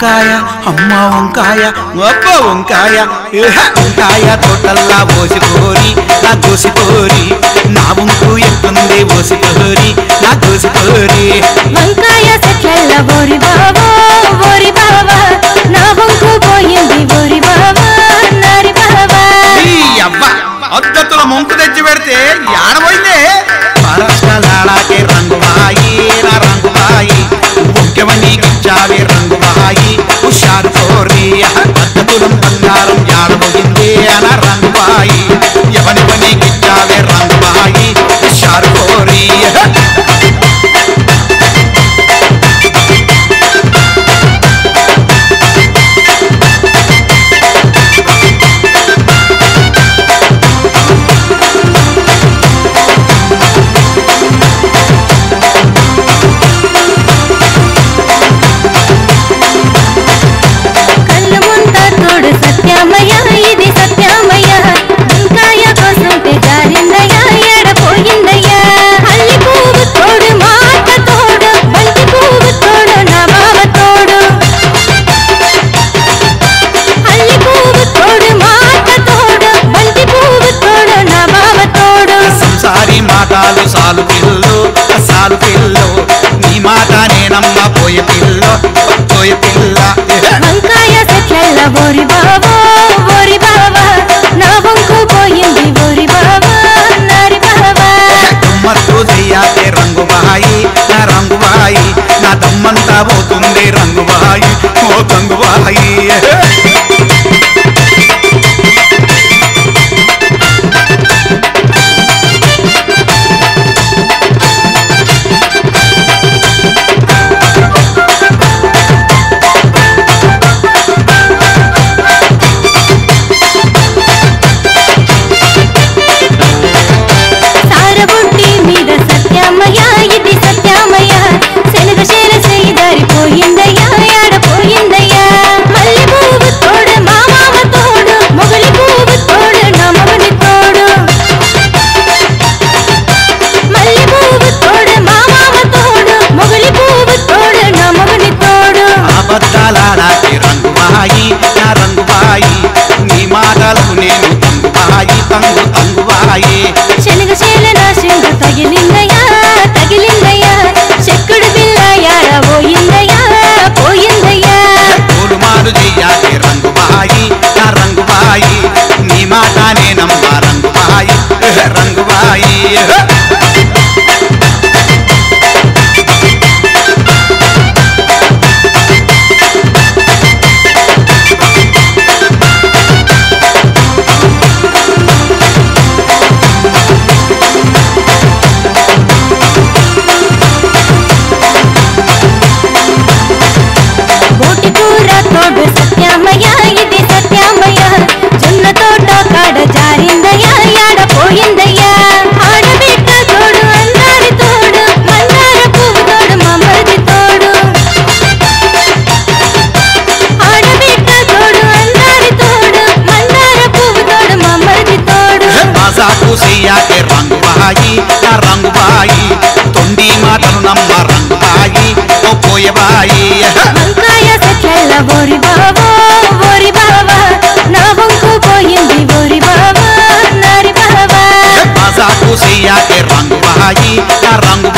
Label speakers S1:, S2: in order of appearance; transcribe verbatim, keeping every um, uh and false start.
S1: వంకాయ అమ్మ వంకాయ గొప్ప వంకాయ వంకాయ తోటల్లా ఓసిపోరి నా దోసిపోరి నా వంకు ఎట్టుంది ఓసిపోరి నా దోసిపోరి
S2: వంకాయ చెట్లల్లా ఓరి బావా ఓరి బావా నా వంకు పోయింది ఓరి బావా నారి బావా
S1: ఈ అబ్బ అద్దతుల మొంకు తెచ్చి పెడితే యాడపోయిందే పరస్కలాడాకే రంగువాయి నా రంగువాయి ముఖ్యమని గిచ్చావే రంగువాయి హుషారు కోరి అద్దతులం బంగారం యాడపోయింది అన రంగువాయి ఎవని పని గిచ్చావే రంగువాయి హుషారు కోరి మాటలు సాలు పిల్లు సాలు పిల్లు నీ మాట నేనమ్మ పోయే పిల్ల పోయే పిల్ల
S2: వంకాయ చెట్లల్ల ఓరి బావా ఓరి బావా నా వంకు పోయింది ఓరి బావా నారి బావా
S1: తుమ్మత్తు చెయ్యాకే రంగువాయి నా రంగువాయి నా దమ్మంతా పోతుంది రంగువాయి ఓ గంగువాయి రంగువాయి నా రంగువాయి నీ మాటలకు నేను తంగువాయి తంగు తంగువాయి
S2: శనగ శేల నా శంగ తగిలిందయ్యా తగిలిందయ్యా చెక్కుడు బిల్ల యాడ పోయిందయ్యా పోయిందయ్యా
S1: పూలుమాలు చెయ్యాలి రంగువాయి నా రంగువాయి నీ మాట నేనమ్మ రంగువాయి రంగువాయి చెయ్యాకే రంగువాయి నా రంగువాయి తొండి మాటలు నమ్మ రంగువాయి ఓ పోయవాయి
S2: వంకాయ చెట్లల్ల ఓరి బావా ఓరి బావా నా వంకు పోయింది ఓరి బావా నారి బావా
S1: మజాకు చెయ్యాకే రంగువాయి నా రంగు